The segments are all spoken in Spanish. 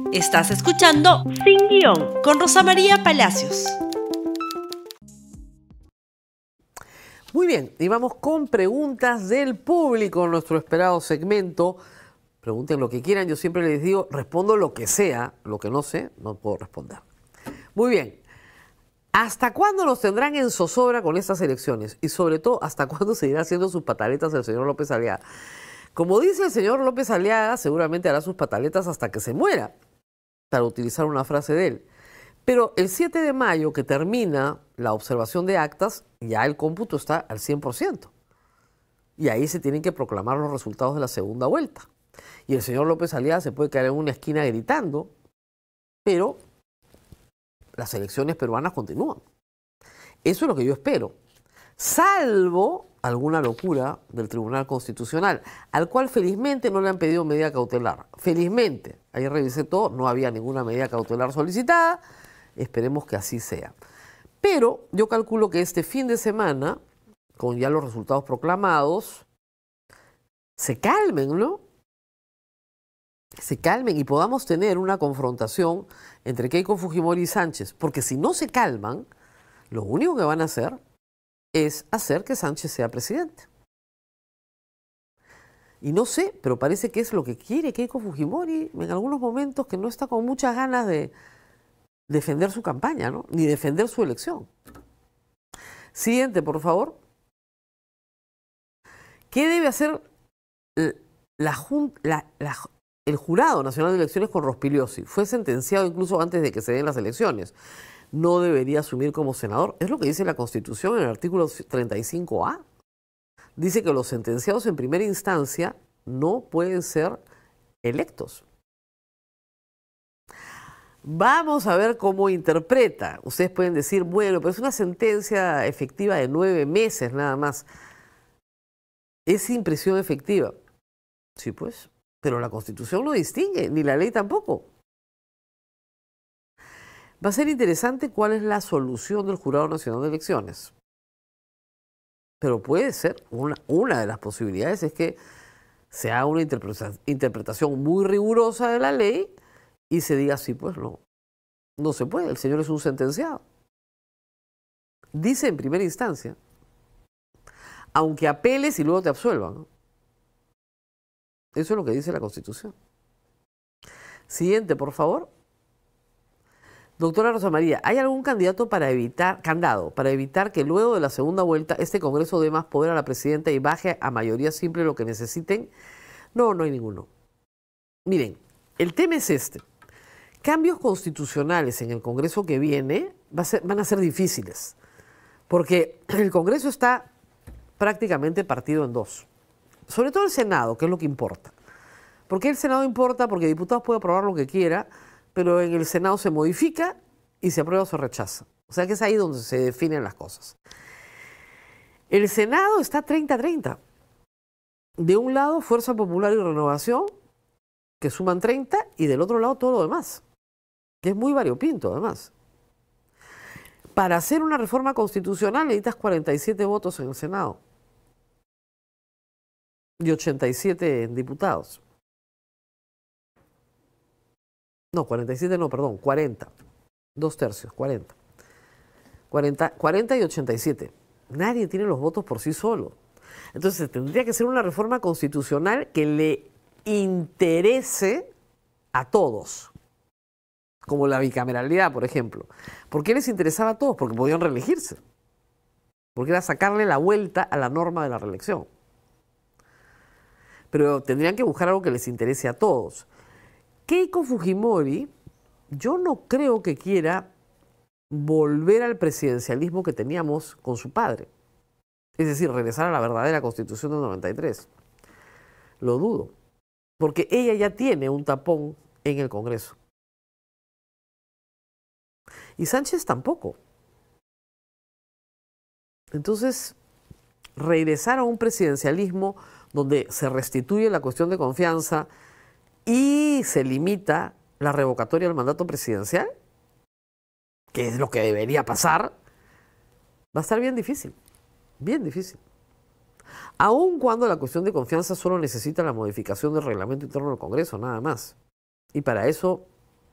Estás escuchando Sin Guión con Rosa María Palacios. Muy bien, y vamos con preguntas del público, nuestro esperado segmento. Pregunten lo que quieran, yo siempre les digo, respondo lo que sea, lo que no sé, no puedo responder. Muy bien, ¿hasta cuándo nos tendrán en zozobra con estas elecciones? Y sobre todo, ¿hasta cuándo seguirá haciendo sus pataletas el señor López Aliaga? Como dice el señor López Aliaga, seguramente hará sus pataletas hasta que se muera, para utilizar una frase de él. Pero el 7 de mayo, que termina la observación de actas, ya el cómputo está al 100%. Y ahí se tienen que proclamar los resultados de la segunda vuelta. Y el señor López Aliaga se puede quedar en una esquina gritando, pero las elecciones peruanas continúan. Eso es lo que yo espero. Salvo alguna locura del Tribunal Constitucional, al cual felizmente no le han pedido medida cautelar. Felizmente, ayer revisé todo, no había ninguna medida cautelar solicitada, esperemos que así sea. Pero yo calculo que este fin de semana, con ya los resultados proclamados, se calmen, ¿no? Se calmen y podamos tener una confrontación entre Keiko Fujimori y Sánchez, porque si no se calman, lo único que van a hacer es hacer que Sánchez sea presidente. Y no sé, pero parece que es lo que quiere Keiko Fujimori en algunos momentos, que no está con muchas ganas de defender su campaña, ¿no? Ni defender su elección. Siguiente, por favor. ¿Qué debe hacer el Jurado Nacional de Elecciones con Rospigliosi? Fue sentenciado incluso antes de que se den las elecciones. No debería asumir como senador. Es lo que dice la Constitución en el artículo 35A. Dice que los sentenciados en primera instancia no pueden ser electos. Vamos a ver cómo interpreta. Ustedes pueden decir, bueno, pero es una sentencia efectiva de 9 meses nada más. Es sin prisión efectiva. Sí, pues, pero la Constitución no distingue, ni la ley tampoco. Va a ser interesante cuál es la solución del Jurado Nacional de Elecciones. Pero puede ser, una de las posibilidades es que se haga una interpretación muy rigurosa de la ley y se diga, sí, pues no se puede, el señor es un sentenciado. Dice en primera instancia, aunque apeles y luego te absuelvan, ¿no? Eso es lo que dice la Constitución. Siguiente, por favor. Doctora Rosa María, ¿hay algún candado para evitar que luego de la segunda vuelta este Congreso dé más poder a la presidenta y baje a mayoría simple lo que necesiten? No, no hay ninguno. Miren, el tema es este. Cambios constitucionales en el Congreso que viene van a ser difíciles, porque el Congreso está prácticamente partido en dos. Sobre todo el Senado, que es lo que importa. ¿Por qué el Senado importa? Porque diputados pueden aprobar lo que quiera, pero en el Senado se modifica y se aprueba o se rechaza. O sea que es ahí donde se definen las cosas. El Senado está 30-30. De un lado, Fuerza Popular y Renovación, que suman 30, y del otro lado todo lo demás, que es muy variopinto además. Para hacer una reforma constitucional necesitas 47 votos en el Senado y 87 diputados. No, 47 no, perdón, 40. 2/3, 40. 40 y 87. Nadie tiene los votos por sí solo. Entonces tendría que ser una reforma constitucional que le interese a todos. Como la bicameralidad, por ejemplo. ¿Por qué les interesaba a todos? Porque podían reelegirse. Porque era sacarle la vuelta a la norma de la reelección. Pero tendrían que buscar algo que les interese a todos. Keiko Fujimori, yo no creo que quiera volver al presidencialismo que teníamos con su padre. Es decir, regresar a la verdadera Constitución del 93. Lo dudo. Porque ella ya tiene un tapón en el Congreso. Y Sánchez tampoco. Entonces, regresar a un presidencialismo donde se restituye la cuestión de confianza y se limita la revocatoria del mandato presidencial, que es lo que debería pasar, va a estar bien difícil. Bien difícil. Aun cuando la cuestión de confianza solo necesita la modificación del reglamento interno del Congreso, nada más. Y para eso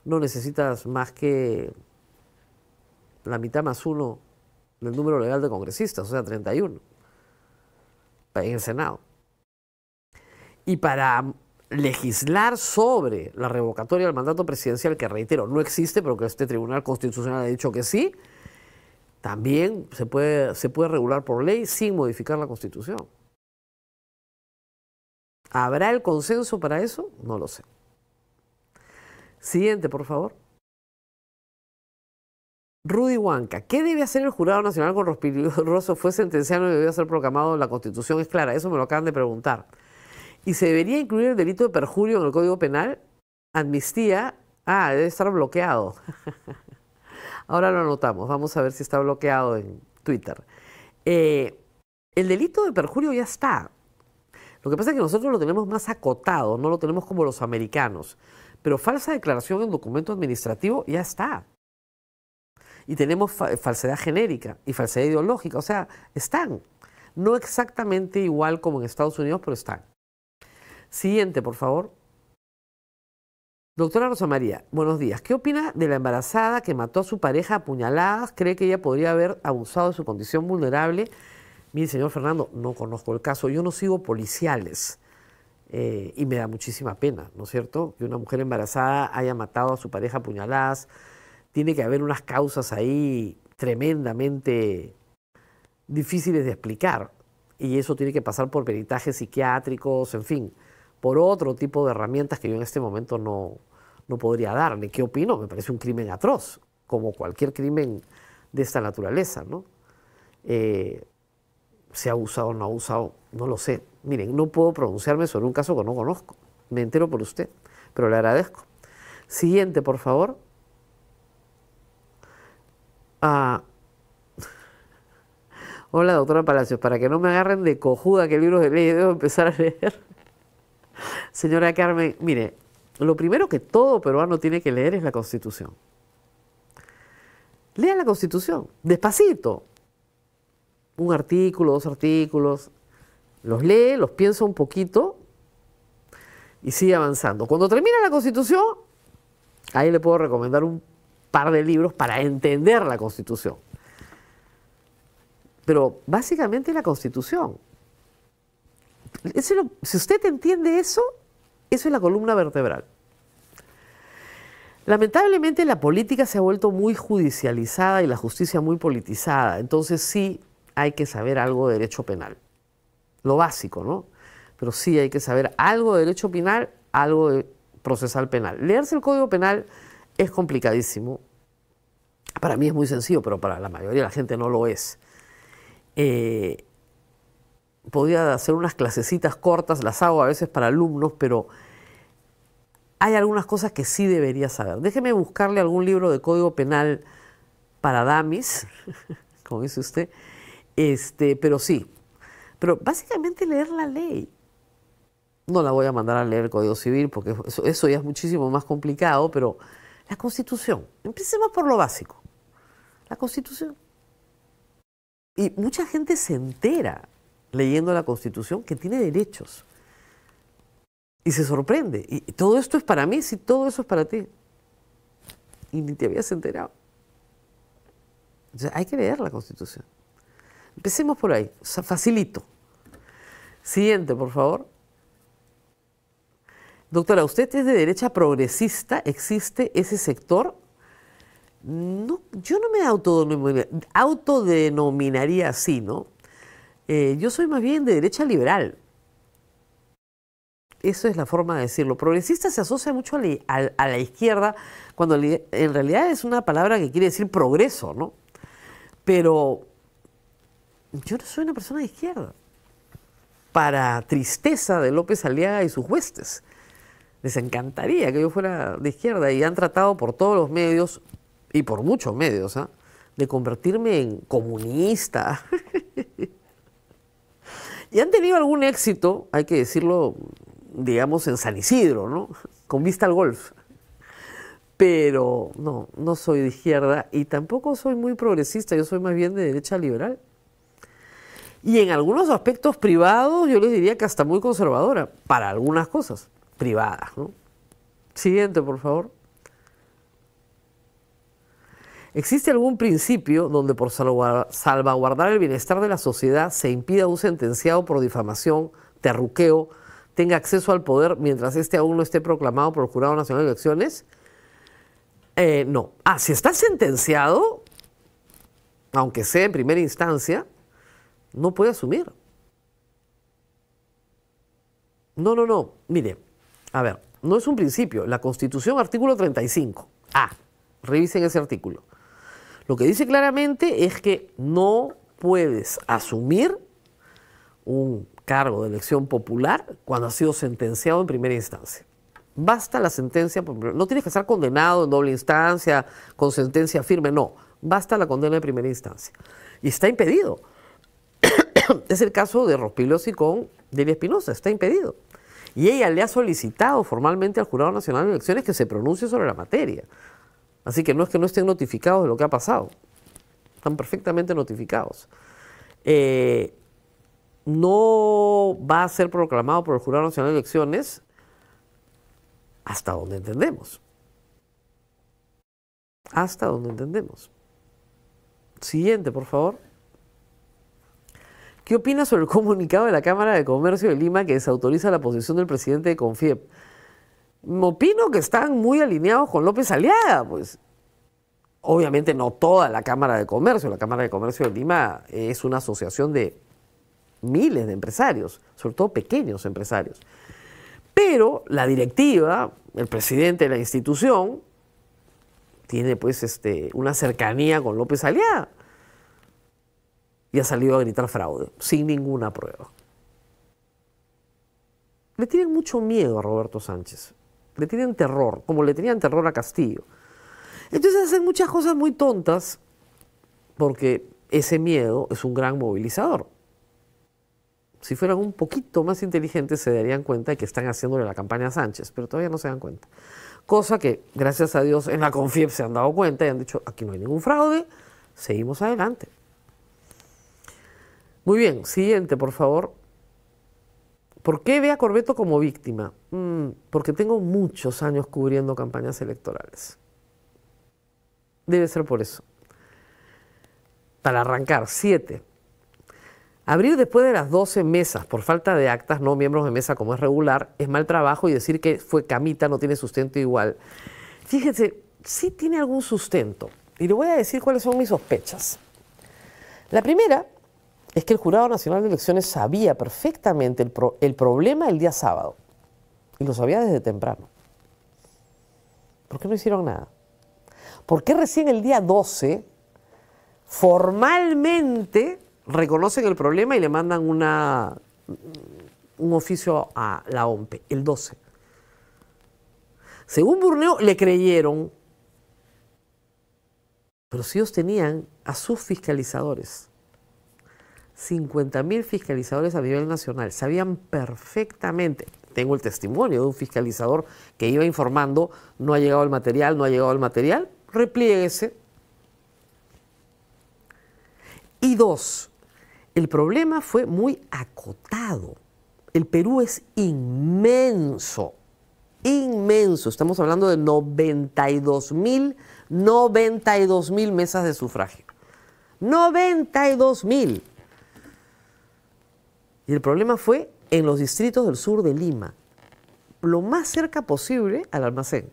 no necesitas más que la mitad más uno del número legal de congresistas, o sea, 31, en el Senado. Y para legislar sobre la revocatoria del mandato presidencial, que reitero, no existe, pero que este Tribunal Constitucional ha dicho que sí, también se puede regular por ley sin modificar la Constitución. ¿Habrá el consenso para eso? No lo sé. Siguiente, por favor. Rudy Huanca. ¿Qué debe hacer el Jurado Nacional con Rospiglioso? Fue sentenciado y debió ser proclamado. La Constitución es clara. Eso me lo acaban de preguntar. ¿Y se debería incluir el delito de perjurio en el Código Penal? Amnistía. Ah, debe estar bloqueado. Ahora lo anotamos. Vamos a ver si está bloqueado en Twitter. El delito de perjurio ya está. Lo que pasa es que nosotros lo tenemos más acotado, no lo tenemos como los americanos. Pero falsa declaración en documento administrativo ya está. Y tenemos falsedad genérica y falsedad ideológica. O sea, están. No exactamente igual como en Estados Unidos, pero están. Siguiente, por favor. Doctora Rosa María, buenos días. ¿Qué opina de la embarazada que mató a su pareja a puñaladas? ¿Cree que ella podría haber abusado de su condición vulnerable? Mire, señor Fernando, no conozco el caso. Yo no sigo policiales. Y me da muchísima pena, ¿no es cierto? Que una mujer embarazada haya matado a su pareja a puñaladas. Tiene que haber unas causas ahí tremendamente difíciles de explicar. Y eso tiene que pasar por peritajes psiquiátricos, en fin, por otro tipo de herramientas que yo en este momento no podría darle. ¿Qué opino? Me parece un crimen atroz, como cualquier crimen de esta naturaleza, ¿no? ¿Se ha abusado o no ha abusado? No lo sé. Miren, no puedo pronunciarme sobre un caso que no conozco. Me entero por usted, pero le agradezco. Siguiente, por favor. Hola, doctora Palacios. Para que no me agarren de cojuda que libros de ley debo empezar a leer. Señora Carmen, mire, lo primero que todo peruano tiene que leer es la Constitución. Lea la Constitución, despacito. Un artículo, 2 artículos, los lee, los piensa un poquito y sigue avanzando. Cuando termina la Constitución, ahí le puedo recomendar un par de libros para entender la Constitución. Pero básicamente la Constitución. Si usted entiende eso, eso es la columna vertebral. Lamentablemente la política se ha vuelto muy judicializada y la justicia muy politizada. Entonces sí hay que saber algo de derecho penal. Lo básico, ¿no? Pero sí hay que saber algo de derecho penal, algo de procesal penal. Leerse el Código Penal es complicadísimo. Para mí es muy sencillo, pero para la mayoría de la gente no lo es. Podría hacer unas clasecitas cortas, las hago a veces para alumnos, pero hay algunas cosas que sí debería saber. Déjeme buscarle algún libro de Código Penal para damis, como dice usted, pero sí. Pero básicamente leer la ley. No la voy a mandar a leer el Código Civil porque eso ya es muchísimo más complicado, pero la Constitución. Empecemos por lo básico. La Constitución. Y mucha gente se entera leyendo la Constitución que tiene derechos. Y se sorprende. Y todo esto es para mí, si todo eso es para ti. Y ni te habías enterado. O sea, hay que leer la Constitución. Empecemos por ahí. O sea, facilito. Siguiente, por favor. Doctora, ¿usted es de derecha progresista? ¿Existe ese sector? No, yo no me autodenominaría así, ¿no? Yo soy más bien de derecha liberal. Eso es la forma de decirlo. Progresista se asocia mucho a la izquierda, cuando en realidad es una palabra que quiere decir progreso, ¿no? Pero yo no soy una persona de izquierda. Para tristeza de López Aliaga y sus huestes. Les encantaría que yo fuera de izquierda y han tratado por todos los medios, y por muchos medios, de convertirme en comunista. Y han tenido algún éxito, hay que decirlo, digamos, en San Isidro, ¿no? Con vista al golf. Pero no soy de izquierda y tampoco soy muy progresista, yo soy más bien de derecha liberal. Y en algunos aspectos privados yo les diría que hasta muy conservadora, para algunas cosas privadas, ¿no? Siguiente, por favor. ¿Existe algún principio donde por salvaguardar el bienestar de la sociedad se impida a un sentenciado por difamación, terruqueo, tenga acceso al poder mientras éste aún no esté proclamado por el Jurado Nacional de Elecciones? No. Si está sentenciado, aunque sea en primera instancia, no puede asumir. No. Mire, a ver, no es un principio. La Constitución, artículo 35. Revisen ese artículo. Lo que dice claramente es que no puedes asumir un cargo de elección popular cuando has sido sentenciado en primera instancia. Basta la sentencia, no tienes que estar condenado en doble instancia, con sentencia firme, no. Basta la condena de primera instancia. Y está impedido. Es el caso de Rospigliosi con Delia Espinosa, está impedido. Y ella le ha solicitado formalmente al Jurado Nacional de Elecciones que se pronuncie sobre la materia. Así que no es que no estén notificados de lo que ha pasado. Están perfectamente notificados. No va a ser proclamado por el Jurado Nacional de Elecciones hasta donde entendemos. Hasta donde entendemos. Siguiente, por favor. ¿Qué opina sobre el comunicado de la Cámara de Comercio de Lima que desautoriza la posición del presidente de Confiep? Opino que están muy alineados con López Aliaga, pues. Obviamente no toda la Cámara de Comercio. La Cámara de Comercio de Lima es una asociación de miles de empresarios, sobre todo pequeños empresarios. Pero la directiva, el presidente de la institución, tiene pues una cercanía con López Aliaga. Y ha salido a gritar fraude, sin ninguna prueba. Le tienen mucho miedo a Roberto Sánchez. Le tienen terror, como le tenían terror a Castillo. Entonces hacen muchas cosas muy tontas, porque ese miedo es un gran movilizador. Si fueran un poquito más inteligentes se darían cuenta de que están haciéndole la campaña a Sánchez, pero todavía no se dan cuenta. Cosa que, gracias a Dios, en la Confiep se han dado cuenta y han dicho, aquí no hay ningún fraude, seguimos adelante. Muy bien, siguiente, por favor. ¿Por qué ve a Corvetto como víctima? Porque tengo muchos años cubriendo campañas electorales. Debe ser por eso. Para arrancar, 7. Abrir después de las 12 mesas por falta de actas, no miembros de mesa como es regular, es mal trabajo, y decir que fue camita no tiene sustento igual. Fíjense, sí tiene algún sustento. Y le voy a decir cuáles son mis sospechas. La primera es que el Jurado Nacional de Elecciones sabía perfectamente el problema el día sábado. Y lo sabía desde temprano. ¿Por qué no hicieron nada? ¿Por qué recién el día 12 formalmente reconocen el problema y le mandan un oficio a la OMPE, el 12? Según Burneo, le creyeron. Pero si ellos tenían a sus fiscalizadores, 50.000 fiscalizadores a nivel nacional, sabían perfectamente. Tengo el testimonio de un fiscalizador que iba informando, no ha llegado el material, replieguese. Y 2, el problema fue muy acotado. El Perú es inmenso, inmenso. Estamos hablando de 92.000 mesas de sufragio. 92.000. Y el problema fue en los distritos del sur de Lima, lo más cerca posible al almacén.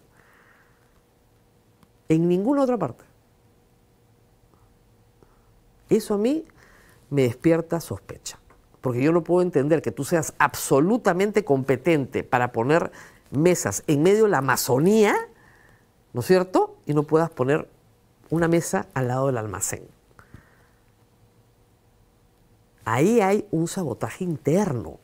En ninguna otra parte. Eso a mí me despierta sospecha, porque yo no puedo entender que tú seas absolutamente competente para poner mesas en medio de la Amazonía, ¿no es cierto? Y no puedas poner una mesa al lado del almacén. Ahí hay un sabotaje interno.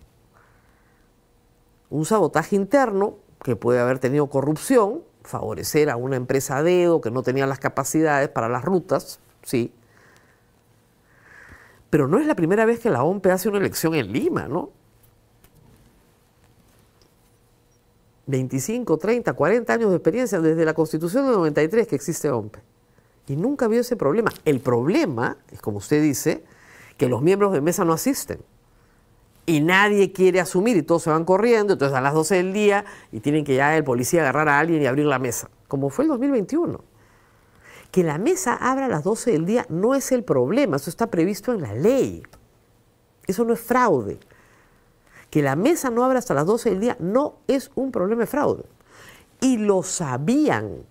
Un sabotaje interno que puede haber tenido corrupción, favorecer a una empresa a dedo que no tenía las capacidades para las rutas, sí. Pero no es la primera vez que la OMPE hace una elección en Lima, ¿no? 25, 30, 40 años de experiencia desde la Constitución del 93 que existe OMPE. Y nunca vio ese problema. El problema es, como usted dice, que los miembros de mesa no asisten. Y nadie quiere asumir y todos se van corriendo, entonces a las 12 del día y tienen que ya el policía agarrar a alguien y abrir la mesa, como fue el 2021. Que la mesa abra a las 12 del día no es el problema, eso está previsto en la ley. Eso no es fraude. Que la mesa no abra hasta las 12 del día no es un problema de fraude. Y lo sabían.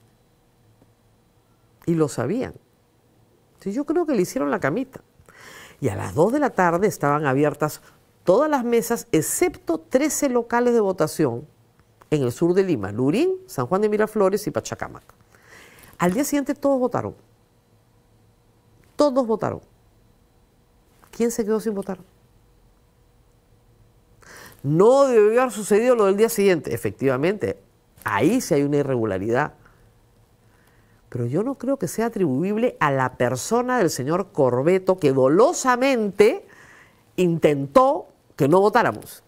Y lo sabían. Sí, yo creo que le hicieron la camita. Y a las 2 de la tarde estaban abiertas todas las mesas, excepto 13 locales de votación en el sur de Lima: Lurín, San Juan de Miraflores y Pachacamac. Al día siguiente todos votaron. Todos votaron. ¿Quién se quedó sin votar? No debió haber sucedido lo del día siguiente. Efectivamente, ahí sí hay una irregularidad. Pero yo no creo que sea atribuible a la persona del señor Corvetto, que dolosamente intentó que no votáramos.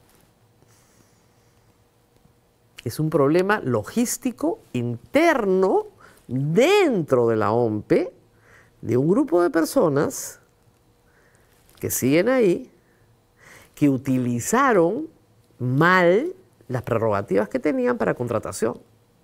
Es un problema logístico interno dentro de la OMPE, de un grupo de personas que siguen ahí, que utilizaron mal las prerrogativas que tenían para contratación.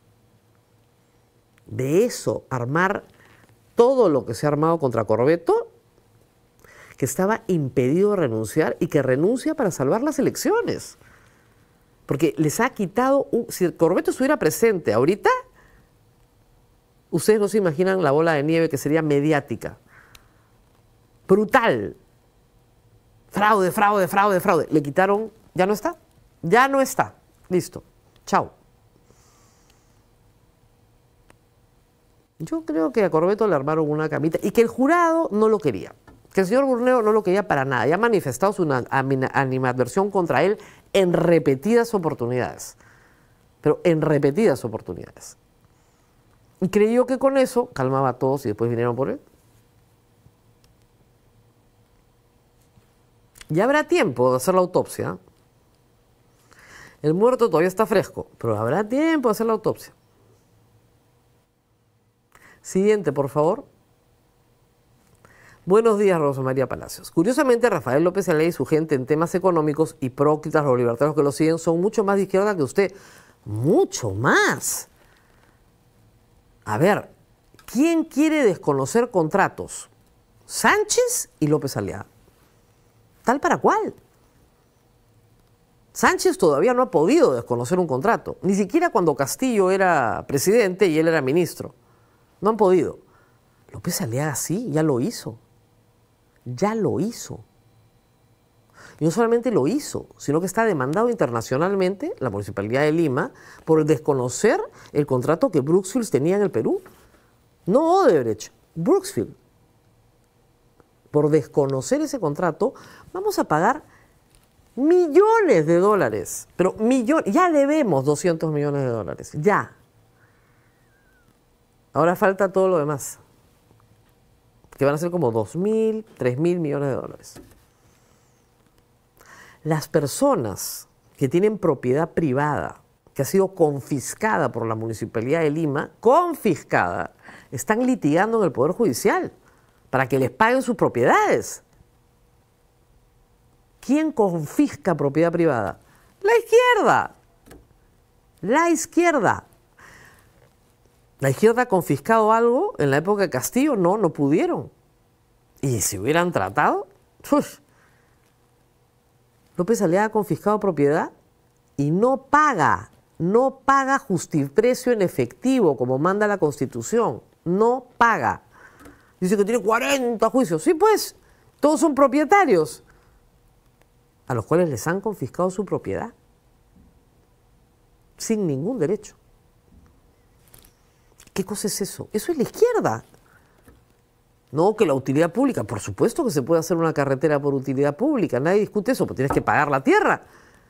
De eso, armar todo lo que se ha armado contra Corvetto, que estaba impedido de renunciar y que renuncia para salvar las elecciones. Porque les ha quitado, si Corvetto estuviera presente ahorita, ustedes no se imaginan la bola de nieve que sería mediática. Brutal. Fraude, fraude, fraude, fraude. Le quitaron, ya no está. Ya no está. Listo. Chao. Yo creo que a Corvetto le armaron una camita y que el jurado no lo quería. Que el señor Burneo no lo quería para nada. Ya ha manifestado su animadversión contra él en repetidas oportunidades. Pero en repetidas oportunidades. Y creyó que con eso calmaba a todos y después vinieron por él. Ya habrá tiempo de hacer la autopsia. El muerto todavía está fresco, pero habrá tiempo de hacer la autopsia. Siguiente, por favor. Buenos días, Rosa María Palacios. Curiosamente, Rafael López Aliaga y su gente en temas económicos, hipócritas, los libertarios que lo siguen, son mucho más de izquierda que usted. Mucho más. A ver, ¿quién quiere desconocer contratos? Sánchez y López Aliaga. ¿Tal para cual? Sánchez todavía no ha podido desconocer un contrato, ni siquiera cuando Castillo era presidente y él era ministro. No han podido. López Aliaga sí, ya lo hizo. Ya lo hizo. Y no solamente lo hizo, sino que está demandado internacionalmente la Municipalidad de Lima por desconocer el contrato que Brookfield tenía en el Perú. No Odebrecht, Brookfield. Por desconocer ese contrato, vamos a pagar millones de dólares. Pero millones, ya debemos 200 millones de dólares, ya. Ahora falta todo lo demás, que van a ser como 2.000, 3.000 millones de dólares. Las personas que tienen propiedad privada, que ha sido confiscada por la Municipalidad de Lima, confiscada, están litigando en el Poder Judicial para que les paguen sus propiedades. ¿Quién confisca propiedad privada? La izquierda. La izquierda. ¿La izquierda ha confiscado algo en la época de Castillo? No, no pudieron. ¿Y si hubieran tratado? ¡Uf! López Aliaga ha confiscado propiedad y no paga justiprecio en efectivo como manda la Constitución. No paga. Dice que tiene 40 juicios. Sí, pues, todos son propietarios a los cuales les han confiscado su propiedad sin ningún derecho. ¿Qué cosa es eso? Eso es la izquierda. No, que la utilidad pública, por supuesto que se puede hacer una carretera por utilidad pública, nadie discute eso, pero tienes que pagar la tierra.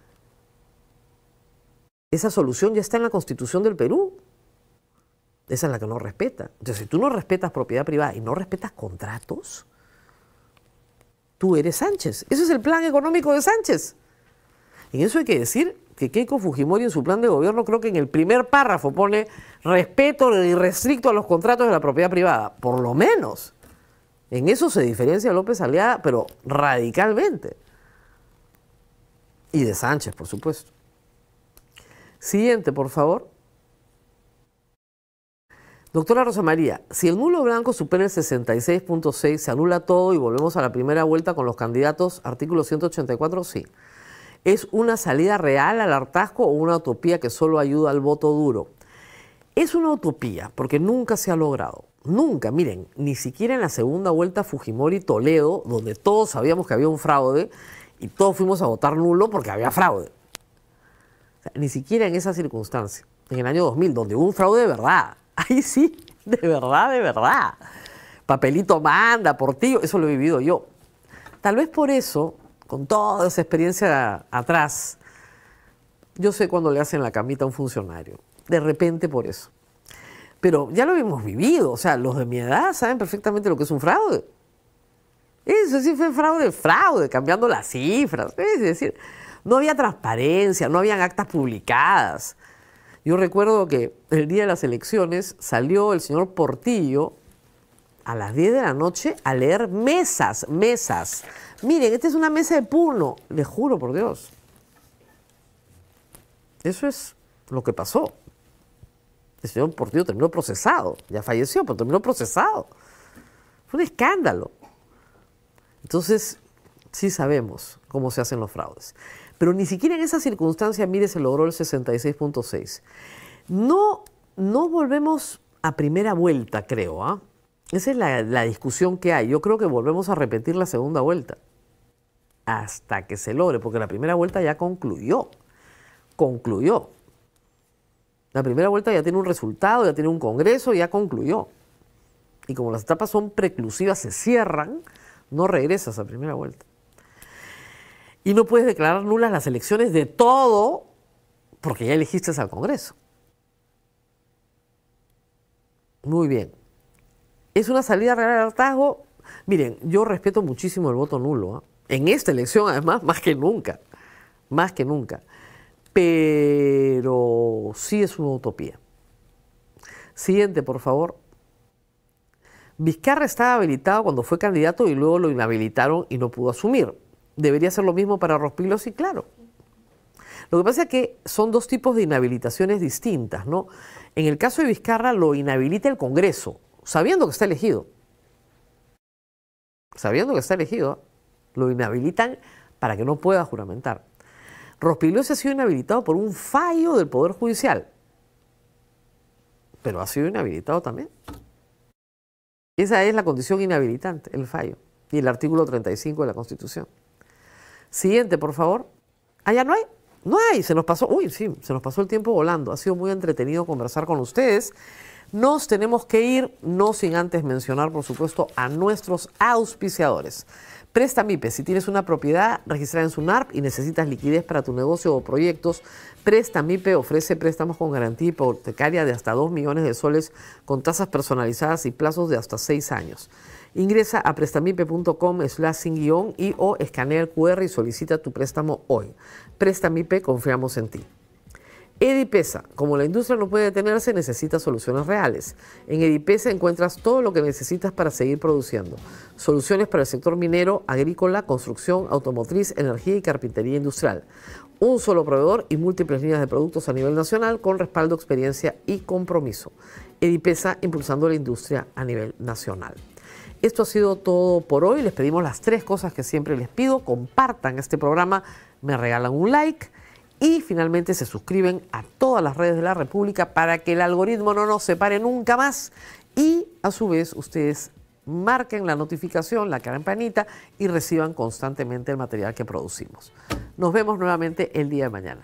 Esa solución ya está en la Constitución del Perú. Esa es la que no respeta. Entonces, si tú no respetas propiedad privada y no respetas contratos, tú eres Sánchez. Ese es el plan económico de Sánchez. En eso hay que decir que Keiko Fujimori en su plan de gobierno, creo que en el primer párrafo pone respeto irrestricto a los contratos de la propiedad privada. Por lo menos. En eso se diferencia López Aliaga, pero radicalmente. Y de Sánchez, por supuesto. Siguiente, por favor. Doctora Rosa María, si el nulo blanco supera el 66.6, ¿se anula todo y volvemos a la primera vuelta con los candidatos? Artículo 184, sí. ¿Es una salida real al hartazgo o una utopía que solo ayuda al voto duro? Es una utopía porque nunca se ha logrado. Nunca, miren, ni siquiera en la segunda vuelta Fujimori-Toledo, donde todos sabíamos que había un fraude y todos fuimos a votar nulo porque había fraude. O sea, ni siquiera en esa circunstancia, en el año 2000, donde hubo un fraude de verdad. Ahí sí, de verdad, de verdad. Papelito manda, Portillo, eso lo he vivido yo. Tal vez por eso, con toda esa experiencia atrás, yo sé cuando le hacen la camita a un funcionario. De repente por eso. Pero ya lo hemos vivido, o sea, los de mi edad saben perfectamente lo que es un fraude. Eso sí fue fraude, cambiando las cifras. Es decir, no había transparencia, no habían actas publicadas. Yo recuerdo que el día de las elecciones salió el señor Portillo a las 10 de la noche a leer mesas. Miren, esta es una mesa de Puno, les juro por Dios. Eso es lo que pasó. El señor Portillo terminó procesado, ya falleció, pero terminó procesado. Fue un escándalo. Entonces, sí sabemos cómo se hacen los fraudes. Pero ni siquiera en esa circunstancia, mire, se logró el 66.6. No volvemos a primera vuelta, creo. ¿Ah? Esa es la discusión que hay. Yo creo que volvemos a repetir la segunda vuelta hasta que se logre, porque la primera vuelta ya concluyó. La primera vuelta ya tiene un resultado, ya tiene un congreso, ya concluyó. Y como las etapas son preclusivas, se cierran, no regresas a primera vuelta. Y no puedes declarar nulas las elecciones de todo porque ya elegiste al Congreso. Muy bien. ¿Es una salida real al hartazgo? Miren, yo respeto muchísimo el voto nulo. En esta elección, además, más que nunca. Más que nunca. Pero sí es una utopía. Siguiente, por favor. Vizcarra estaba habilitado cuando fue candidato y luego lo inhabilitaron y no pudo asumir. ¿Debería ser lo mismo para Rospilo? Sí, claro. Lo que pasa es que son dos tipos de inhabilitaciones distintas, ¿no? En el caso de Vizcarra lo inhabilita el Congreso, sabiendo que está elegido. Sabiendo que está elegido, lo inhabilitan para que no pueda juramentar. Rospilo se ha sido inhabilitado por un fallo del Poder Judicial, pero ha sido inhabilitado también. Esa es la condición inhabilitante, el fallo, y el artículo 35 de la Constitución. Siguiente, por favor. ¿Ya no hay? No hay, se nos pasó. Uy, sí, se nos pasó el tiempo volando. Ha sido muy entretenido conversar con ustedes. Nos tenemos que ir, no sin antes mencionar, por supuesto, a nuestros auspiciadores. Prestamipe, si tienes una propiedad registrada en SUNARP y necesitas liquidez para tu negocio o proyectos, Prestamipe ofrece préstamos con garantía hipotecaria de hasta 2 millones de soles con tasas personalizadas y plazos de hasta 6 años. Ingresa a prestamipe.com/sin- y o escanea el QR y solicita tu préstamo hoy. Prestamipe, confiamos en ti. Edipesa, como la industria no puede detenerse, necesita soluciones reales. En Edipesa encuentras todo lo que necesitas para seguir produciendo. Soluciones para el sector minero, agrícola, construcción, automotriz, energía y carpintería industrial. Un solo proveedor y múltiples líneas de productos a nivel nacional con respaldo, experiencia y compromiso. Edipesa impulsando la industria a nivel nacional. Esto ha sido todo por hoy. Les pedimos las 3 cosas que siempre les pido. Compartan este programa, me regalan un like y finalmente se suscriben a todas las redes de la República para que el algoritmo no nos separe nunca más. Y a su vez ustedes marquen la notificación, la campanita y reciban constantemente el material que producimos. Nos vemos nuevamente el día de mañana.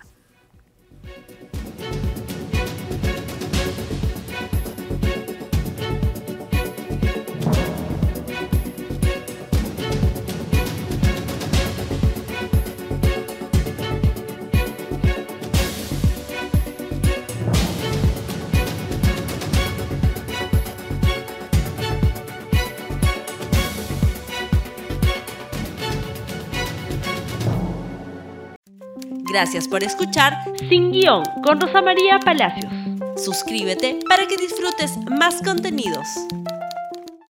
Gracias por escuchar Sin Guión con Rosa María Palacios. Suscríbete para que disfrutes más contenidos.